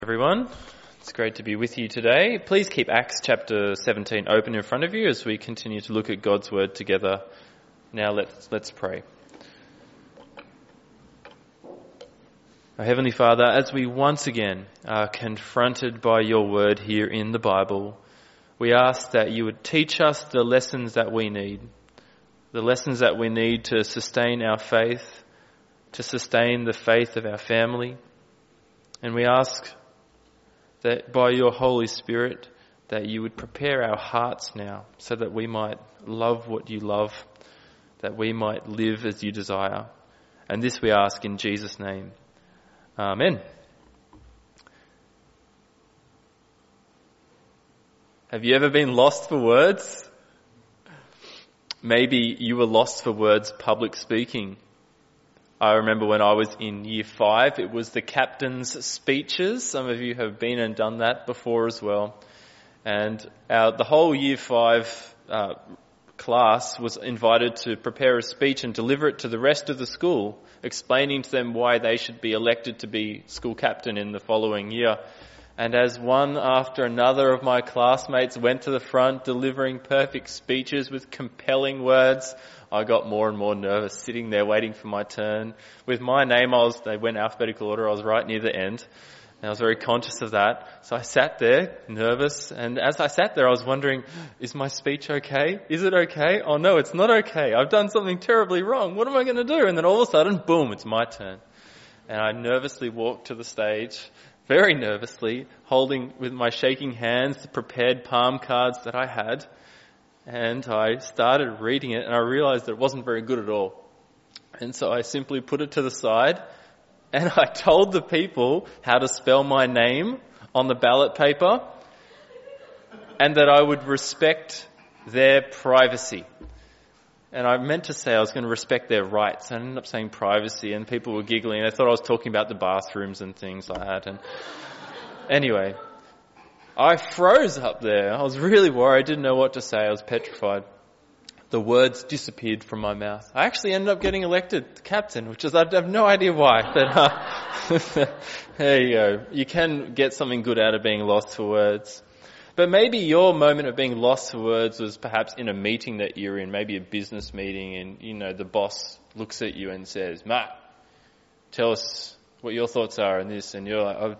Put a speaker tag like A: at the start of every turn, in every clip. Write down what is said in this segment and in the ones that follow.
A: Everyone, it's great to be with you today. Please keep Acts chapter 17 open in front of you as we continue to look at God's word together. Now let's pray. Our Heavenly Father, as we once again are confronted by your word here in the Bible, we ask that you would teach us the lessons that we need to sustain our faith, to sustain the faith of our family. And we ask that by your Holy Spirit, that you would prepare our hearts now so that we might love what you love, that we might live as you desire. And this we ask in Jesus' name. Amen. Have you ever been lost for words? Maybe you were lost for words public speaking. I remember when I was in year 5, it was the captain's speeches. Some of you have been and done that before as well. And the whole year 5 class was invited to prepare a speech and deliver it to the rest of the school, explaining to them why they should be elected to be school captain in the following year. And as one after another of my classmates went to the front delivering perfect speeches with compelling words, I got more and more nervous sitting there waiting for my turn. With my name, they went alphabetical order, I was right near the end. And I was very conscious of that. So I sat there, nervous, and as I sat there I was wondering, is my speech okay? Is it okay? Oh no, it's not okay. I've done something terribly wrong. What am I going to do? And then all of a sudden, boom, it's my turn. And I nervously walked to the stage, very nervously, holding with my shaking hands the prepared palm cards that I had. And I started reading it and I realized that it wasn't very good at all. And so I simply put it to the side and I told the people how to spell my name on the ballot paper and that I would respect their privacy. And I meant to say I was going to respect their rights. I ended up saying privacy and people were giggling. They thought I was talking about the bathrooms and things like that. And anyway, I froze up there. I was really worried. I didn't know what to say. I was petrified. The words disappeared from my mouth. I actually ended up getting elected captain, which is, I have no idea why. But there you go. You can get something good out of being lost for words. But maybe your moment of being lost for words was perhaps in a meeting that you're in, maybe a business meeting, and the boss looks at you and says, "Matt, tell us what your thoughts are on this," and you're like,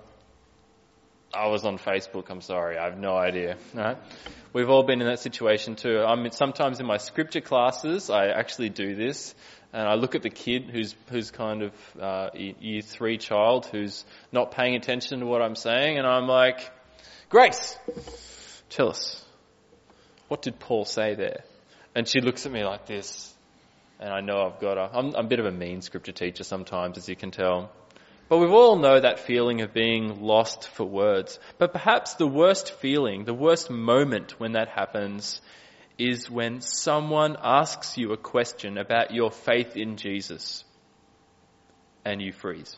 A: I was on Facebook, I'm sorry, I have no idea. Right? We've all been in that situation too. Sometimes in my scripture classes, I actually do this, and I look at the kid who's kind of year 3 child who's not paying attention to what I'm saying, and I'm like, "Grace, tell us, what did Paul say there?" And she looks at me like this, and I know I've got her. I'm a bit of a mean scripture teacher sometimes, as you can tell. But we all know that feeling of being lost for words. But perhaps the worst feeling, the worst moment when that happens is when someone asks you a question about your faith in Jesus and you freeze.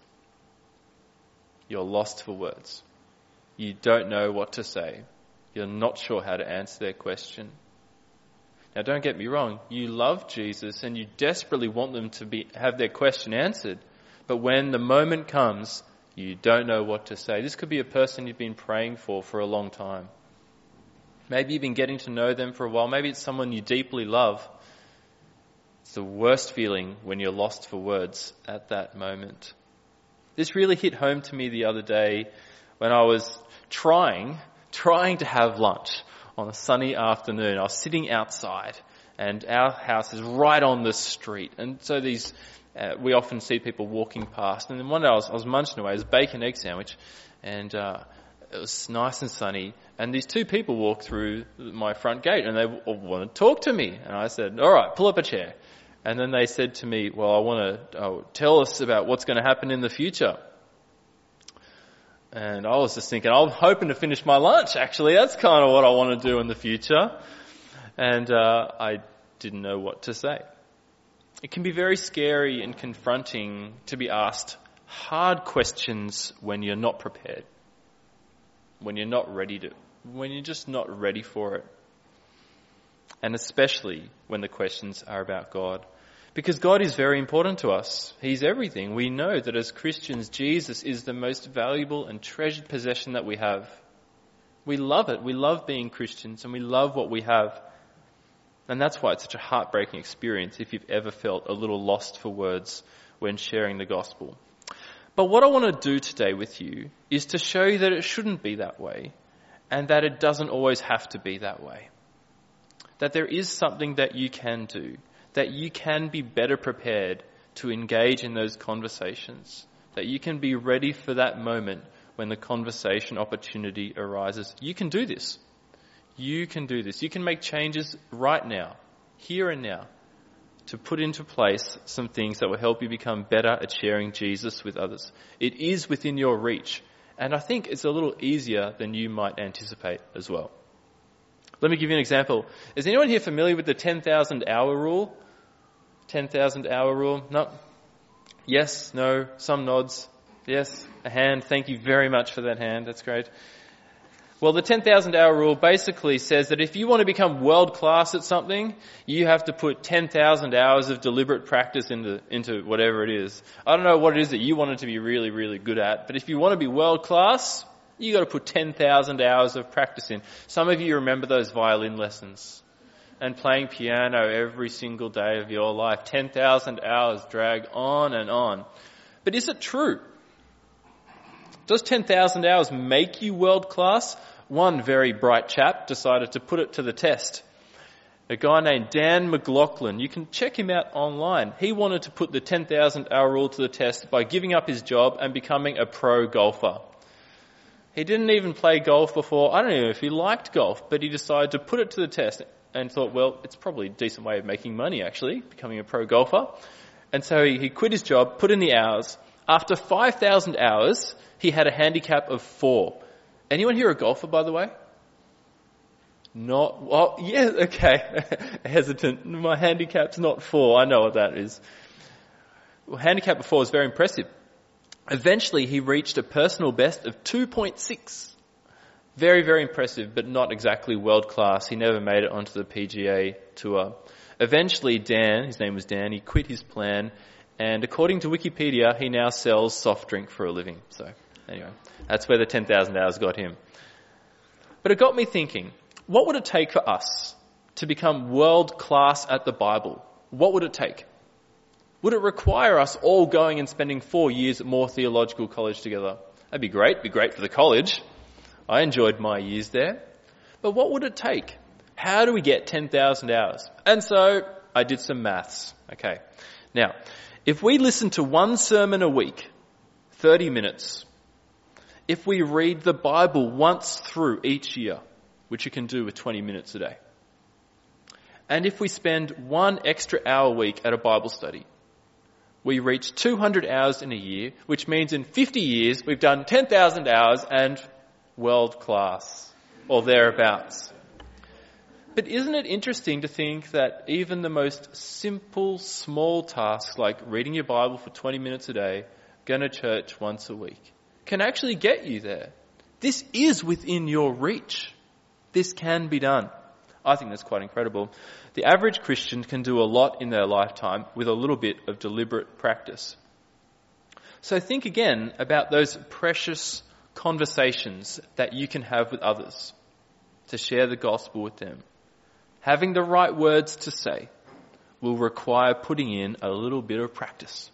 A: You're lost for words. You don't know what to say. You're not sure how to answer their question. Now don't get me wrong, you love Jesus and you desperately want them to have their question answered. But when the moment comes, you don't know what to say. This could be a person you've been praying for a long time. Maybe you've been getting to know them for a while. Maybe it's someone you deeply love. It's the worst feeling when you're lost for words at that moment. This really hit home to me the other day when I was trying to have lunch on a sunny afternoon. I was sitting outside and our house is right on the street. And so we often see people walking past. And then one day I was munching away. It was a bacon egg sandwich. And it was nice and sunny. And these 2 people walked through my front gate and they all wanted to talk to me. And I said, "All right, pull up a chair." And then they said to me, "Well, I want to tell us about what's going to happen in the future." And I was just thinking, I'm hoping to finish my lunch, actually. That's kind of what I want to do in the future. And I didn't know what to say. It can be very scary and confronting to be asked hard questions when you're not prepared, when you're just not ready for it. And especially when the questions are about God. Because God is very important to us. He's everything. We know that as Christians, Jesus is the most valuable and treasured possession that we have. We love it. We love being Christians and we love what we have. And that's why it's such a heartbreaking experience if you've ever felt a little lost for words when sharing the gospel. But what I want to do today with you is to show you that it shouldn't be that way and that it doesn't always have to be that way. That there is something that you can do, that you can be better prepared to engage in those conversations, that you can be ready for that moment when the conversation opportunity arises. You can do this. You can do this. You can make changes right now, here and now, to put into place some things that will help you become better at sharing Jesus with others. It is within your reach, and I think it's a little easier than you might anticipate as well. Let me give you an example. Is anyone here familiar with the 10,000 hour rule? 10,000 hour rule? No? Yes? No? Some nods? Yes? A hand? Thank you very much for that hand. That's great. Well, the 10,000 hour rule basically says that if you want to become world class at something, you have to put 10,000 hours of deliberate practice into whatever it is. I don't know what it is that you want it to be really, really good at, but if you want to be world class, you got to put 10,000 hours of practice in. Some of you remember those violin lessons and playing piano every single day of your life. 10,000 hours drag on and on. But is it true? Does 10,000 hours make you world class? One very bright chap decided to put it to the test. A guy named Dan McLaughlin. You can check him out online. He wanted to put the 10,000 hour rule to the test by giving up his job and becoming a pro golfer. He didn't even play golf before. I don't know if he liked golf, but he decided to put it to the test and thought, well, it's probably a decent way of making money, actually, becoming a pro golfer. And so he quit his job, put in the hours. After 5,000 hours, he had a handicap of 4. Anyone here a golfer, by the way? Not, well, yeah, okay. Hesitant. My handicap's not 4. I know what that is. Well, handicap of 4 is very impressive. Eventually, he reached a personal best of 2.6. Very, very impressive, but not exactly world class. He never made it onto the PGA Tour. Eventually, Dan, his name was Dan, he quit his plan, and according to Wikipedia, he now sells soft drink for a living. So, anyway, that's where the 10,000 hours got him. But it got me thinking, what would it take for us to become world class at the Bible? What would it take? Would it require us all going and spending 4 years at Moore Theological College together? That'd be great. It'd be great for the college. I enjoyed my years there. But what would it take? How do we get 10,000 hours? And so I did some maths. Okay. Now, if we listen to one sermon a week, 30 minutes, if we read the Bible once through each year, which you can do with 20 minutes a day, and if we spend 1 extra hour a week at a Bible study, we reach 200 hours in a year, which means in 50 years we've done 10,000 hours and world class, or thereabouts. But isn't it interesting to think that even the most simple, small tasks like reading your Bible for 20 minutes a day, going to church once a week, can actually get you there? This is within your reach. This can be done. I think that's quite incredible. The average Christian can do a lot in their lifetime with a little bit of deliberate practice. So think again about those precious conversations that you can have with others to share the gospel with them. Having the right words to say will require putting in a little bit of practice.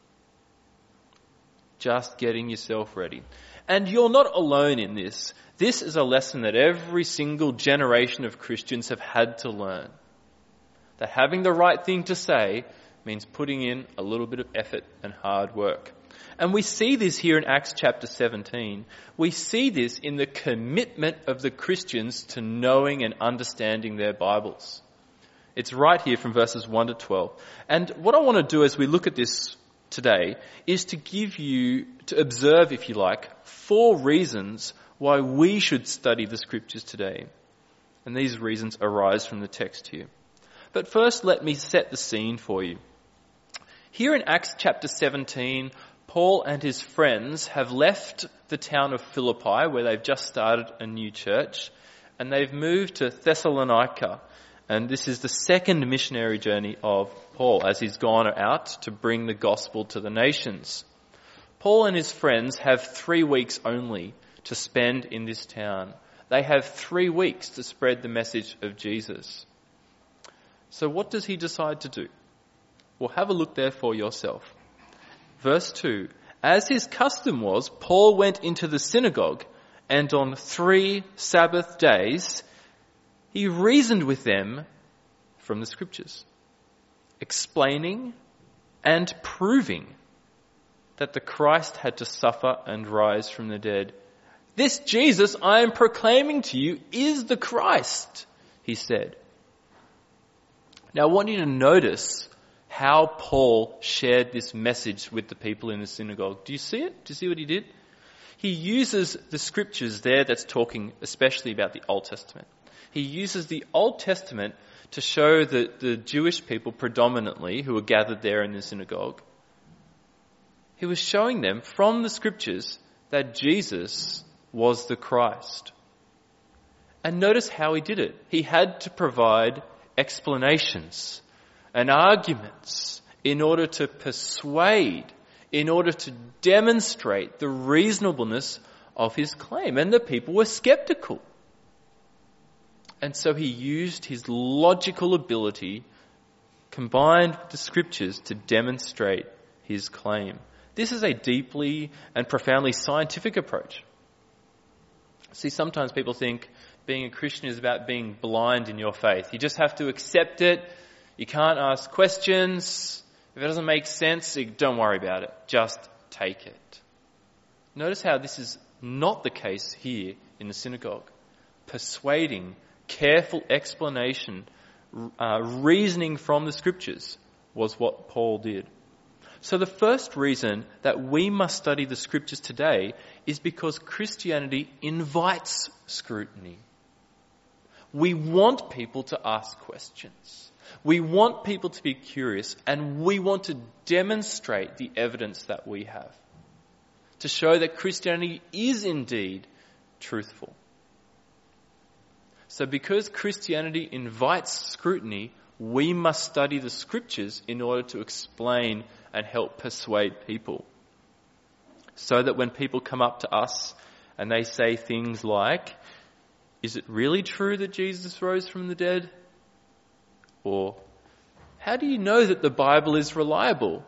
A: Just getting yourself ready. And you're not alone in this. This is a lesson that every single generation of Christians have had to learn. That having the right thing to say means putting in a little bit of effort and hard work. And we see this here in Acts chapter 17. We see this in the commitment of the Christians to knowing and understanding their Bibles. It's right here from verses 1 to 12. And what I want to do as we look at this today is to give you, to observe, if you like, 4 reasons why we should study the scriptures today. And these reasons arise from the text here. But first, let me set the scene for you. Here in Acts chapter 17, Paul and his friends have left the town of Philippi, where they've just started a new church, and they've moved to Thessalonica. And this is the second missionary journey of Paul as he's gone out to bring the gospel to the nations. Paul and his friends have 3 weeks only to spend in this town. They have 3 weeks to spread the message of Jesus. So what does he decide to do? Well, have a look there for yourself. Verse 2, as his custom was, Paul went into the synagogue, and on 3 Sabbath days he reasoned with them from the scriptures, explaining and proving that the Christ had to suffer and rise from the dead. This Jesus I am proclaiming to you is the Christ, he said. Now I want you to notice how Paul shared this message with the people in the synagogue. Do you see it? Do you see what he did? He uses the scriptures there that's talking especially about the Old Testament. He uses the Old Testament to show that the Jewish people predominantly who were gathered there in the synagogue, he was showing them from the scriptures that Jesus was the Christ. And notice how he did it. He had to provide explanations and arguments in order to persuade, in order to demonstrate the reasonableness of his claim. And the people were skeptical. And so he used his logical ability combined with the scriptures to demonstrate his claim. This is a deeply and profoundly scientific approach. See, sometimes people think being a Christian is about being blind in your faith. You just have to accept it. You can't ask questions. If it doesn't make sense, don't worry about it. Just take it. Notice how this is not the case here in the synagogue. Persuading, careful explanation, reasoning from the scriptures was what Paul did. So the first reason that we must study the scriptures today is because Christianity invites scrutiny. We want people to ask questions. We want people to be curious, and we want to demonstrate the evidence that we have to show that Christianity is indeed truthful. So because Christianity invites scrutiny, we must study the scriptures in order to explain and help persuade people. So that when people come up to us and they say things like, is it really true that Jesus rose from the dead? Or, how do you know that the Bible is reliable?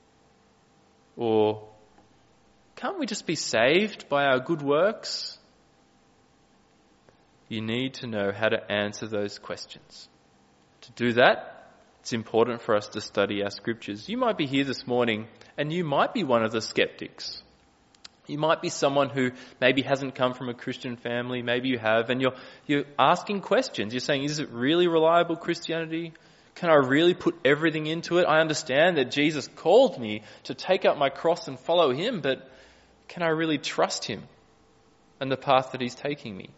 A: Or, can't we just be saved by our good works? You need to know how to answer those questions. To do that, it's important for us to study our scriptures. You might be here this morning and you might be one of the skeptics. You might be someone who maybe hasn't come from a Christian family, maybe you have, and you're asking questions. You're saying, is it really reliable Christianity? Can I really put everything into it? I understand that Jesus called me to take up my cross and follow him, but can I really trust him and the path that he's taking me?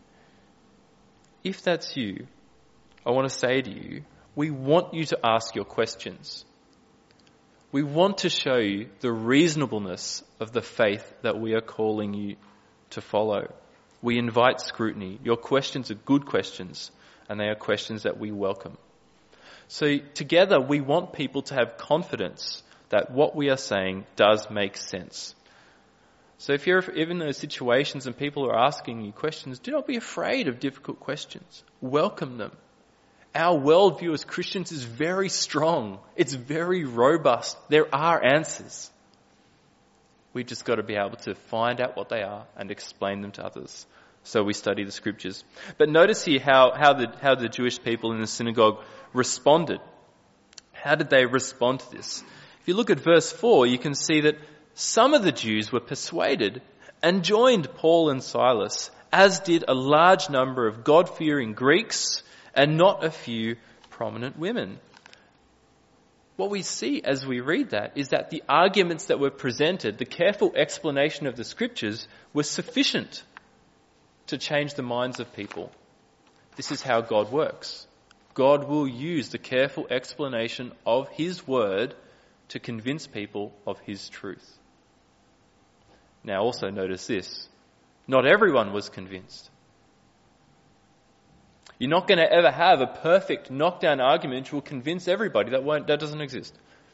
A: If that's you, I want to say to you, we want you to ask your questions. We want to show you the reasonableness of the faith that we are calling you to follow. We invite scrutiny. Your questions are good questions, and they are questions that we welcome. So together we want people to have confidence that what we are saying does make sense. So if you're in those situations and people are asking you questions, do not be afraid of difficult questions. Welcome them. Our worldview as Christians is very strong. It's very robust. There are answers. We've just got to be able to find out what they are and explain them to others. So we study the scriptures. But notice here how the Jewish people in the synagogue responded. How did they respond to this? If you look at verse 4, you can see that some of the Jews were persuaded and joined Paul and Silas, as did a large number of God-fearing Greeks and not a few prominent women. What we see as we read that is that the arguments that were presented, the careful explanation of the scriptures, were sufficient to change the minds of people. This is how God works. God will use the careful explanation of his word to convince people of his truth. Now also notice this. Not everyone was convinced. You're not going to ever have a perfect knockdown argument which will convince everybody. That doesn't exist.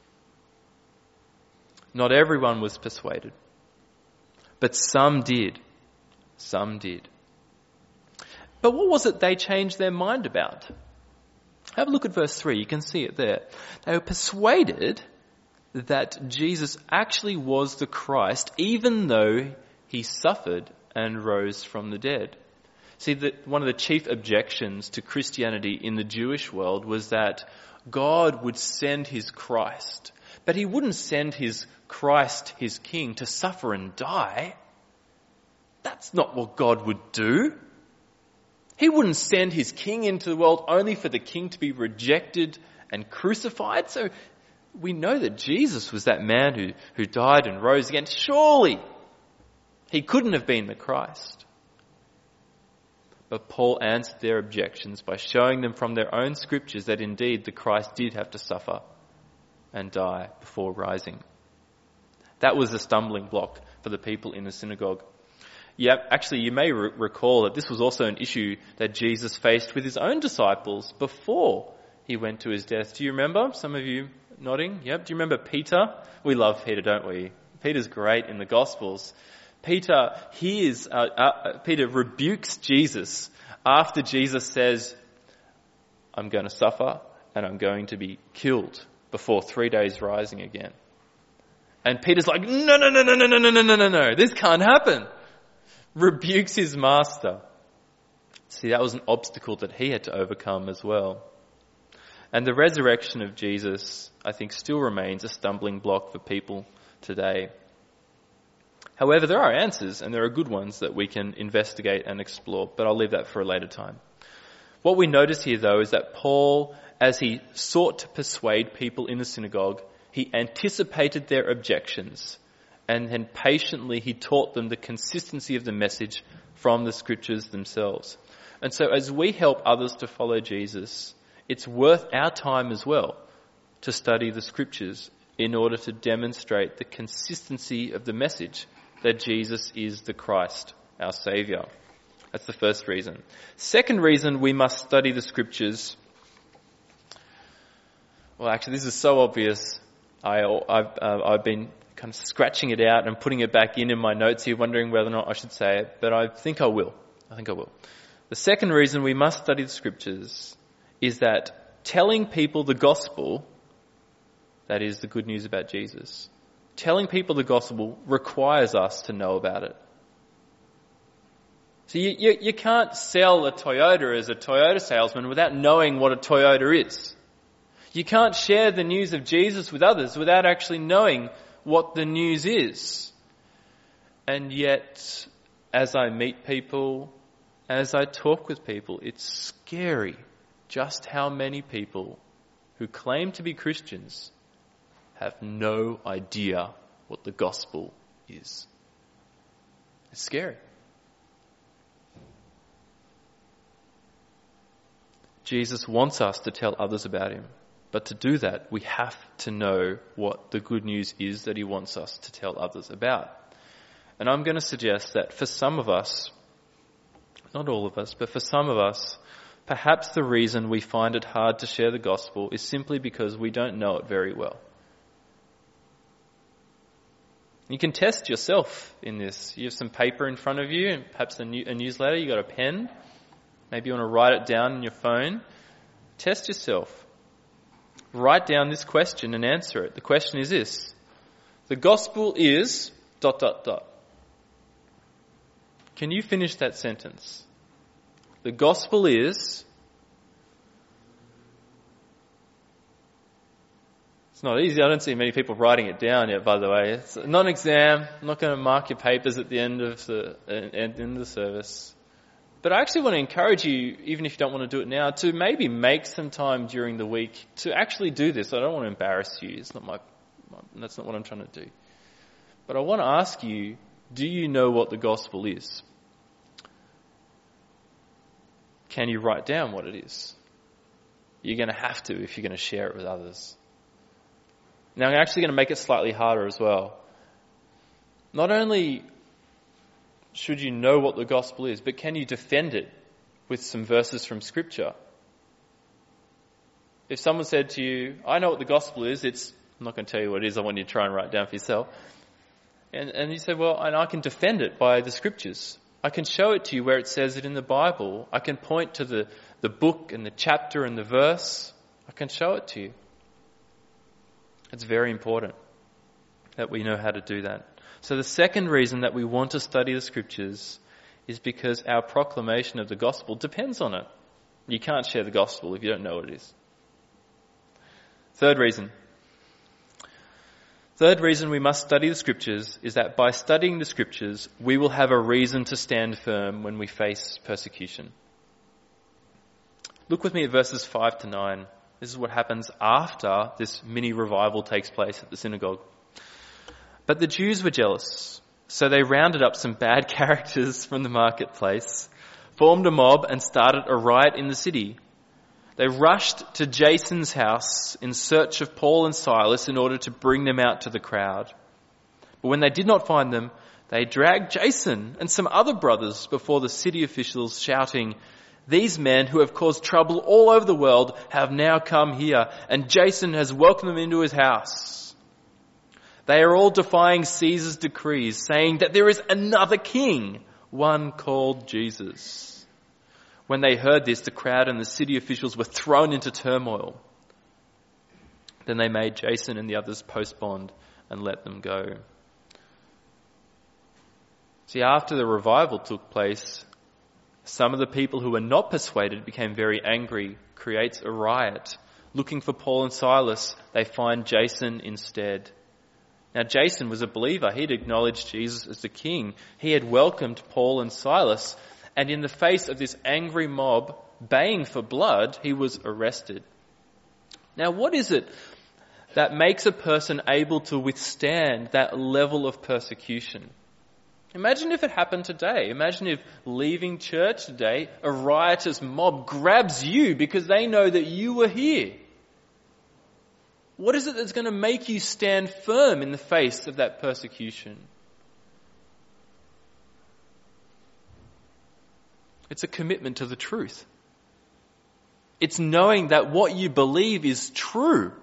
A: Not everyone was persuaded. But some did. Some did. But what was it they changed their mind about? Have a look at verse 3. You can see it there. They were persuaded that Jesus actually was the Christ, even though he suffered and rose from the dead. See, one of the chief objections to Christianity in the Jewish world was that God would send his Christ, but he wouldn't send his Christ, his King, to suffer and die. That's not what God would do. He wouldn't send his King into the world only for the King to be rejected and crucified. So we know that Jesus was that man who died and rose again. Surely he couldn't have been the Christ. But Paul answered their objections by showing them from their own scriptures that indeed the Christ did have to suffer and die before rising. That was a stumbling block for the people in the synagogue. Yeah, actually, you may recall that this was also an issue that Jesus faced with his own disciples before he went to his death. Do you remember? Some of you nodding. Yep. Do you remember Peter? We love Peter, don't we? Peter's great in the Gospels. Peter rebukes Jesus after Jesus says, I'm going to suffer and I'm going to be killed before 3 days rising again. And Peter's like, no, this can't happen. Rebukes his master. See, that was an obstacle that he had to overcome as well. And the resurrection of Jesus, I think, still remains a stumbling block for people today. However, there are answers, and there are good ones that we can investigate and explore, but I'll leave that for a later time. What we notice here, though, is that Paul, as he sought to persuade people in the synagogue, he anticipated their objections, and then patiently he taught them the consistency of the message from the scriptures themselves. And so as we help others to follow Jesus, it's worth our time as well to study the scriptures in order to demonstrate the consistency of the message that Jesus is the Christ, our Saviour. That's the first reason. Second reason we must study the scriptures. Well, actually, this is so obvious. I've been kind of scratching it out and putting it back in my notes here, wondering whether or not I should say it, but I think I will. The second reason we must study the scriptures is that telling people the gospel, that is the good news about Jesus, telling people the gospel requires us to know about it. So you can't sell a Toyota as a Toyota salesman without knowing what a Toyota is. You can't share the news of Jesus with others without actually knowing what the news is. And yet, as I meet people, as I talk with people, it's scary just how many people who claim to be Christians have no idea what the gospel is. It's scary. Jesus wants us to tell others about him. But to do that, we have to know what the good news is that he wants us to tell others about. And I'm going to suggest that for some of us, not all of us, but for some of us, perhaps the reason we find it hard to share the gospel is simply because we don't know it very well. You can test yourself in this. You have some paper in front of you and perhaps a newsletter. You've got a pen. Maybe you want to write it down on your phone. Test yourself. Write down this question and answer it. The question is this. The gospel is ... Can you finish that sentence? The gospel is... It's not easy. I don't see many people writing it down yet, by the way. It's not an exam. I'm not going to mark your papers at the end of the service. But I actually want to encourage you, even if you don't want to do it now, to maybe make some time during the week to actually do this. I don't want to embarrass you. That's not what I'm trying to do. But I want to ask you, do you know what the gospel is? Can you write down what it is? You're going to have to if you're going to share it with others. Now, I'm actually going to make it slightly harder as well. Not only should you know what the gospel is, but can you defend it with some verses from Scripture. If someone said to you, I know what the gospel is, I'm not going to tell you what it is, I want you to try and write it down for yourself. And you say, well, and I can defend it by the Scriptures. I can show it to you where it says it in the Bible. I can point to the book and the chapter and the verse. I can show it to you. It's very important that we know how to do that. So the second reason that we want to study the Scriptures is because our proclamation of the gospel depends on it. You can't share the gospel if you don't know what it is. Third reason we must study the Scriptures is that by studying the Scriptures, we will have a reason to stand firm when we face persecution. Look with me at verses 5 to 9. This is what happens after this mini revival takes place at the synagogue. But the Jews were jealous, so they rounded up some bad characters from the marketplace, formed a mob and started a riot in the city. They rushed to Jason's house in search of Paul and Silas in order to bring them out to the crowd. But when they did not find them, they dragged Jason and some other brothers before the city officials, shouting, "These men who have caused trouble all over the world have now come here, and Jason has welcomed them into his house. They are all defying Caesar's decrees, saying that there is another king, one called Jesus." When they heard this, the crowd and the city officials were thrown into turmoil. Then they made Jason and the others post bond and let them go. See, after the revival took place, some of the people who were not persuaded became very angry, creates a riot. Looking for Paul and Silas, they find Jason instead. Now, Jason was a believer. He'd acknowledged Jesus as the king. He had welcomed Paul and Silas. And in the face of this angry mob baying for blood, he was arrested. Now, what is it that makes a person able to withstand that level of persecution? Imagine if it happened today. Imagine if leaving church today, a riotous mob grabs you because they know that you were here. What is it that's going to make you stand firm in the face of that persecution? It's a commitment to the truth. It's knowing that what you believe is true.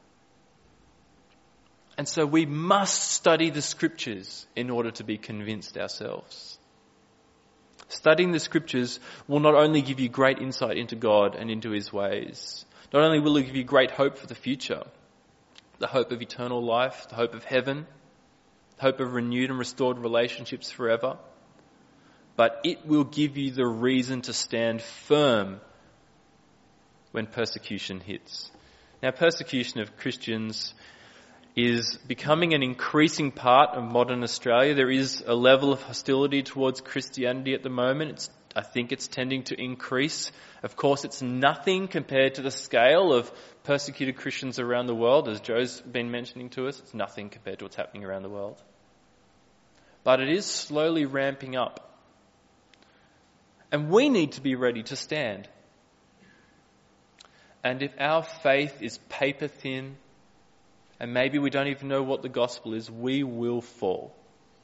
A: And so we must study the Scriptures in order to be convinced ourselves. Studying the Scriptures will not only give you great insight into God and into His ways, not only will it give you great hope for the future, the hope of eternal life, the hope of heaven, the hope of renewed and restored relationships forever, but it will give you the reason to stand firm when persecution hits. Now, persecution of Christians is becoming an increasing part of modern Australia. There is a level of hostility towards Christianity at the moment. I think it's tending to increase. Of course, it's nothing compared to the scale of persecuted Christians around the world, as Joe's been mentioning to us. It's nothing compared to what's happening around the world. But it is slowly ramping up. And we need to be ready to stand. And if our faith is paper thin, and maybe we don't even know what the gospel is, we will fall.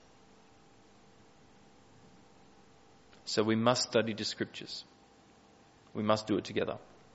A: So we must study the Scriptures. We must do it together.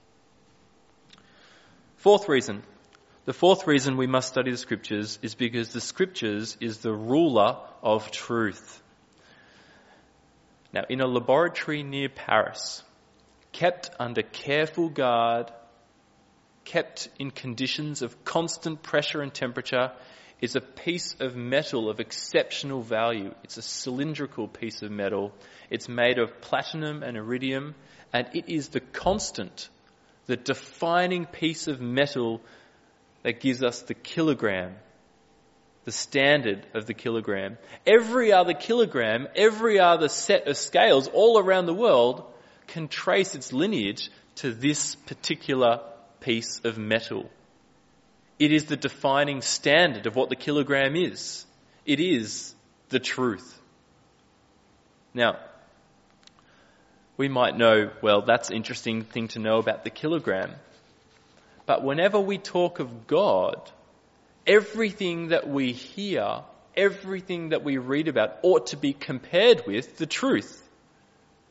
A: Fourth reason. The fourth reason we must study the Scriptures is because the Scriptures is the ruler of truth. Now, in a laboratory near Paris, kept under careful guard, kept in conditions of constant pressure and temperature, is a piece of metal of exceptional value. It's a cylindrical piece of metal. It's made of platinum and iridium, and it is the constant, the defining piece of metal that gives us the kilogram, the standard of the kilogram. Every other kilogram, every other set of scales all around the world can trace its lineage to this particular piece of metal. It is the defining standard of what the kilogram is. It is the truth. Now, we might know, well, that's an interesting thing to know about the kilogram. But whenever we talk of God, everything that we hear, everything that we read about ought to be compared with the truth.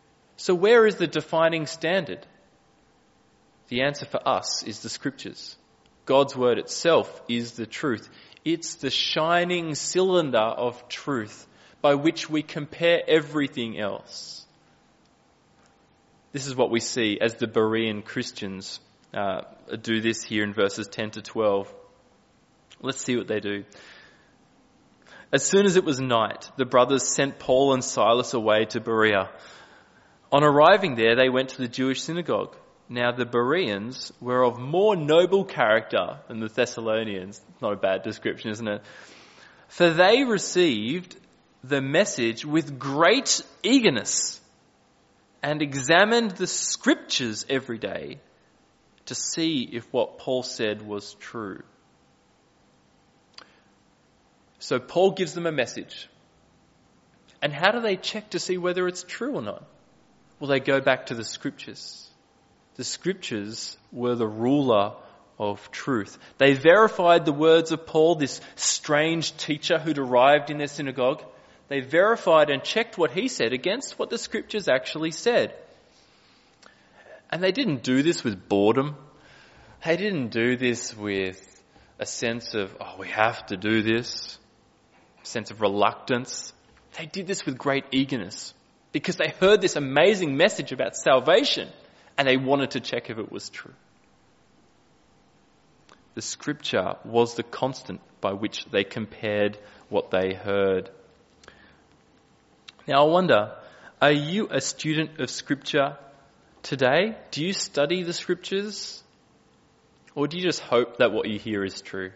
A: So where is the defining standard? The answer for us is the Scriptures. God's word itself is the truth. It's the shining cylinder of truth by which we compare everything else. This is what we see as the Berean Christians do this here in verses 10 to 12. Let's see what they do. As soon as it was night, the brothers sent Paul and Silas away to Berea. On arriving there, they went to the Jewish synagogue. Now the Bereans were of more noble character than the Thessalonians. Not a bad description, isn't it? For they received the message with great eagerness and examined the Scriptures every day to see if what Paul said was true. So Paul gives them a message. And how do they check to see whether it's true or not? Well, they go back to the Scriptures. The Scriptures were the ruler of truth. They verified the words of Paul, this strange teacher who'd arrived in their synagogue. They verified and checked what he said against what the Scriptures actually said. And they didn't do this with boredom. They didn't do this with a sense of, we have to do this, a sense of reluctance. They did this with great eagerness because they heard this amazing message about salvation and they wanted to check if it was true. The Scripture was the constant by which they compared what they heard. Now I wonder, are you a student of Scripture today? Do you study the Scriptures? Or do you just hope that what you hear is true?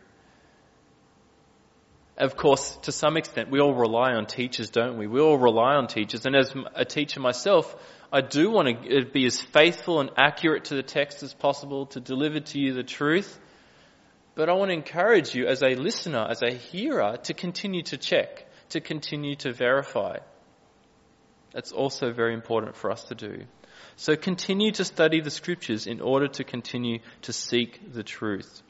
A: Of course, to some extent, we all rely on teachers, don't we? We all rely on teachers. And as a teacher myself, I do want to be as faithful and accurate to the text as possible to deliver to you the truth. But I want to encourage you as a listener, as a hearer, to continue to check, to continue to verify. That's also very important for us to do. So continue to study the Scriptures in order to continue to seek the truth.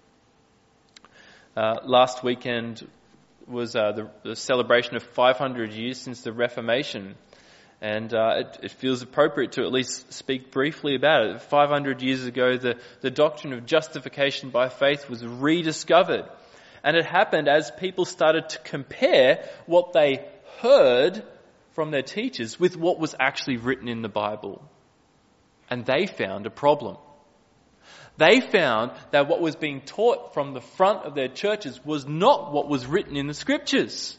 A: Last weekend was the celebration of 500 years since the Reformation. And it feels appropriate to at least speak briefly about it. 500 years ago, the doctrine of justification by faith was rediscovered. And it happened as people started to compare what they heard from their teachers with what was actually written in the Bible. And they found a problem. They found that what was being taught from the front of their churches was not what was written in the Scriptures.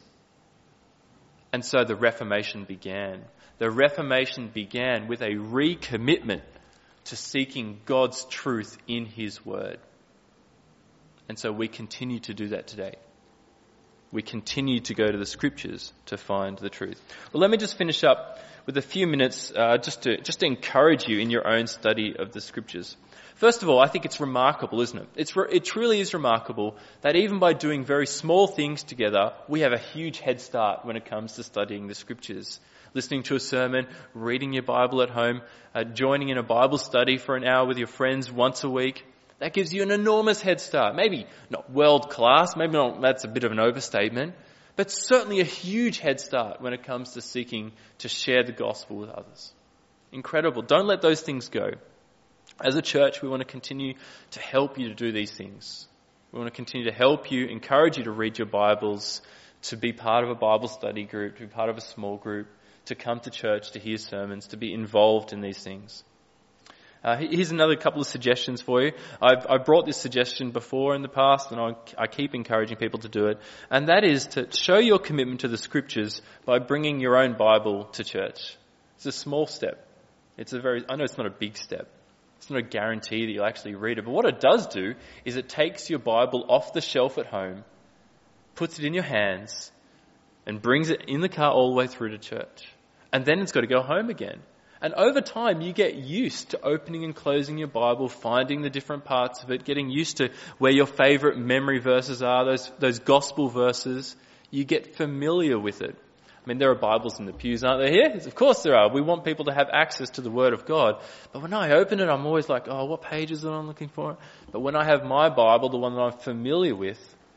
A: And so the Reformation began. The Reformation began with a recommitment to seeking God's truth in His Word. And so we continue to do that today. We continue to go to the Scriptures to find the truth. Well, let me just finish up with a few minutes just to encourage you in your own study of the Scriptures. First of all, I think it's remarkable, isn't it? It truly is remarkable that even by doing very small things together, we have a huge head start when it comes to studying the Scriptures. Listening to a sermon, reading your Bible at home, joining in a Bible study for an hour with your friends once a week. That gives you an enormous head start. Maybe not world class, maybe not, that's a bit of an overstatement, but certainly a huge head start when it comes to seeking to share the gospel with others. Incredible. Don't let those things go. As a church, we want to continue to help you to do these things. We want to continue to help you, encourage you to read your Bibles, to be part of a Bible study group, to be part of a small group, to come to church, to hear sermons, to be involved in these things. Here's another couple of suggestions for you. I've brought this suggestion before in the past, and I keep encouraging people to do it. And that is to show your commitment to the Scriptures by bringing your own Bible to church. It's a small step. I know it's not a big step. It's not a guarantee that you'll actually read it. But what it does do is it takes your Bible off the shelf at home, puts it in your hands, and brings it in the car all the way through to church. And then it's got to go home again. And over time, you get used to opening and closing your Bible, finding the different parts of it, getting used to where your favourite memory verses are, those gospel verses. You get familiar with it. I mean, there are Bibles in the pews, aren't there here? Of course there are. We want people to have access to the Word of God. But when I open it, I'm always like, what page is it I'm looking for? But when I have my Bible, the one that I'm familiar with,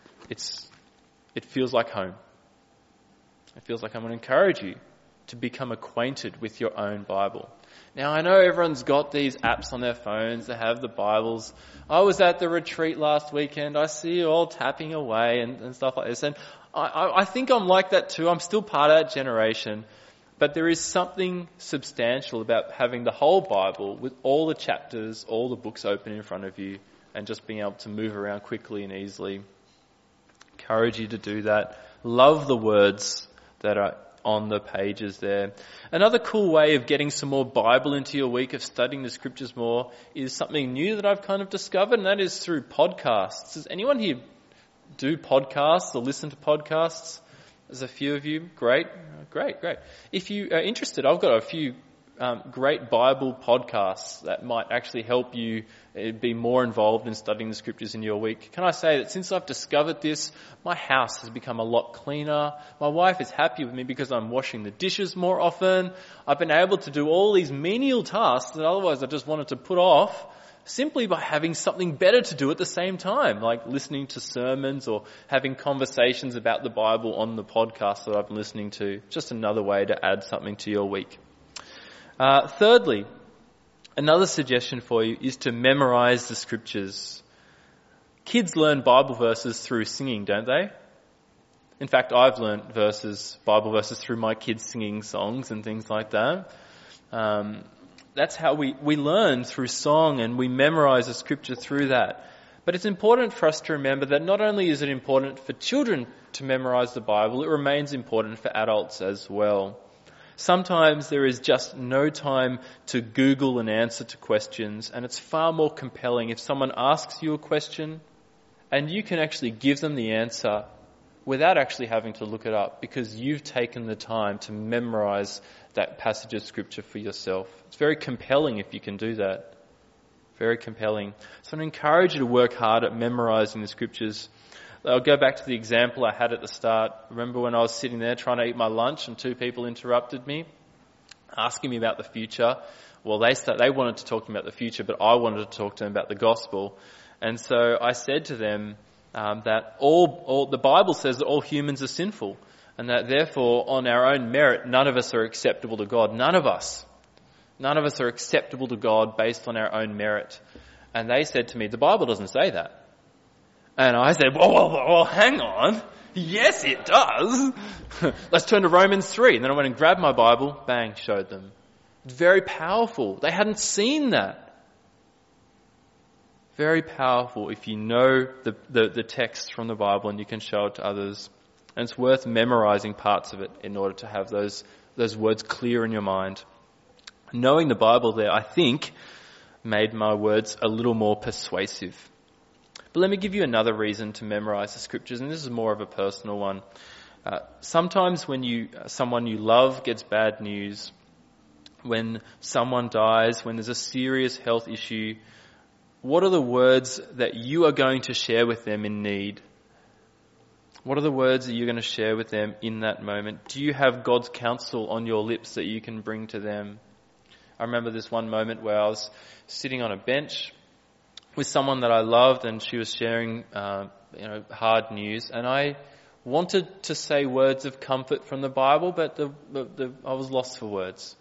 A: it feels like home. It feels like I'm going to encourage you to become acquainted with your own Bible. Now, I know everyone's got these apps on their phones. They have the Bibles. I was at the retreat last weekend. I see you all tapping away and stuff like this. And I think I'm like that too. I'm still part of that generation. But there is something substantial about having the whole Bible with all the chapters, all the books open in front of you, and just being able to move around quickly and easily. Encourage you to do that. Love the words that are on the pages there. Another cool way of getting some more Bible into your week, of studying the scriptures more, is something new that I've kind of discovered, and that is through podcasts. Does anyone here do podcasts or listen to podcasts? There's a few of you. Great. If you are interested, I've got a few great Bible podcasts that might actually help you be more involved in studying the scriptures in your week. Can I say that since I've discovered this, my house has become a lot cleaner. My wife is happy with me because I'm washing the dishes more often. I've been able to do all these menial tasks that otherwise I just wanted to put off, simply by having something better to do at the same time, like listening to sermons or having conversations about the Bible on the podcast that I've been listening to. Just another way to add something to your week. Thirdly, another suggestion for you is to memorize the scriptures. Kids learn Bible verses through singing, don't they? In fact, I've learned Bible verses through my kids singing songs and things like that. That's how we learn, through song, and we memorize the scripture through that. But it's important for us to remember that not only is it important for children to memorize the Bible, it remains important for adults as well. Sometimes there is just no time to Google an answer to questions, and it's far more compelling if someone asks you a question and you can actually give them the answer without actually having to look it up, because you've taken the time to memorize that passage of scripture for yourself. It's very compelling if you can do that. Very compelling. So I encourage you to work hard at memorizing the scriptures. I'll go back to the example I had at the start. Remember when I was sitting there trying to eat my lunch and two people interrupted me, asking me about the future. Well, they wanted to talk to me about the future, but I wanted to talk to them about the gospel. And so I said to them that all the Bible says that all humans are sinful, and that therefore on our own merit none of us are acceptable to God. None of us are acceptable to God based on our own merit. And they said to me, the Bible doesn't say that. And I said, well, hang on. Yes, it does. Let's turn to Romans 3. And then I went and grabbed my Bible, bang, showed them. It's very powerful. They hadn't seen that. Very powerful if you know the text from the Bible and you can show it to others. And it's worth memorizing parts of it in order to have those words clear in your mind. Knowing the Bible there, I think, made my words a little more persuasive. But let me give you another reason to memorize the scriptures, and this is more of a personal one. Sometimes when someone you love gets bad news, when someone dies, when there's a serious health issue, what are the words that you are going to share with them in need? What are the words that you're going to share with them in that moment? Do you have God's counsel on your lips that you can bring to them? I remember this one moment where I was sitting on a bench with someone that I loved, and she was sharing, hard news, and I wanted to say words of comfort from the Bible, but I was lost for words.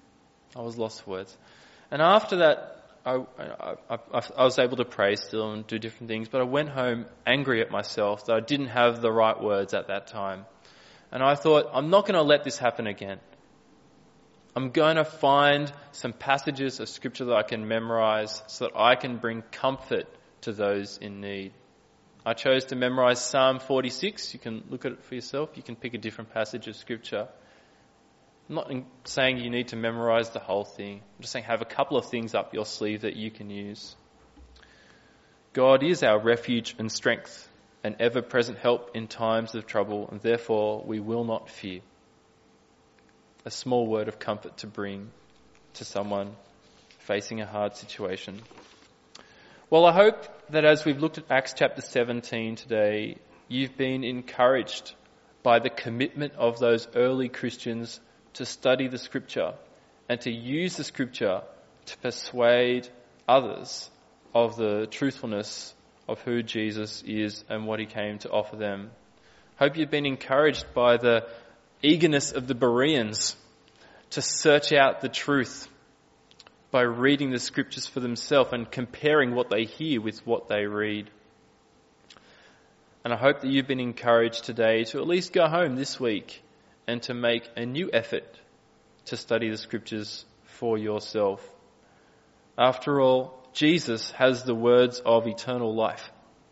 A: And after that, I was able to pray still and do different things, but I went home angry at myself that I didn't have the right words at that time. And I thought, I'm not going to let this happen again. I'm going to find some passages of scripture that I can memorize so that I can bring comfort to those in need. I chose to memorize Psalm 46. You can look at it for yourself. You can pick a different passage of scripture. I'm not saying you need to memorize the whole thing. I'm just saying have a couple of things up your sleeve that you can use. God is our refuge and strength, an ever-present help in times of trouble, and therefore we will not fear. A small word of comfort to bring to someone facing a hard situation. Well, I hope that as we've looked at Acts chapter 17 today, you've been encouraged by the commitment of those early Christians to study the scripture and to use the scripture to persuade others of the truthfulness of who Jesus is and what he came to offer them. Hope you've been encouraged by the eagerness of the Bereans to search out the truth by reading the scriptures for themselves and comparing what they hear with what they read. And I hope that you've been encouraged today to at least go home this week and to make a new effort to study the scriptures for yourself. After all, Jesus has the words of eternal life.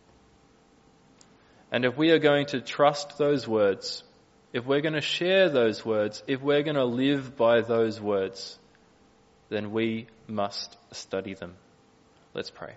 A: And if we are going to trust those words, if we're going to share those words, if we're going to live by those words, then we must study them. Let's pray.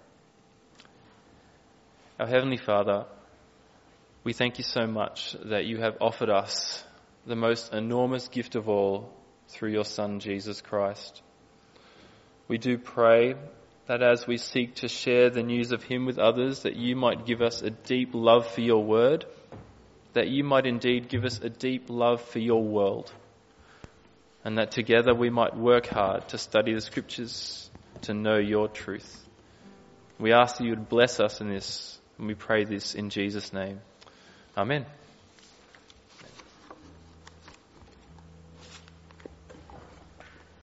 A: Our Heavenly Father, we thank you so much that you have offered us the most enormous gift of all through your Son, Jesus Christ. We do pray that as we seek to share the news of him with others, that you might give us a deep love for your word, that you might indeed give us a deep love for your world, and that together we might work hard to study the scriptures, to know your truth. We ask that you would bless us in this, and we pray this in Jesus' name. Amen.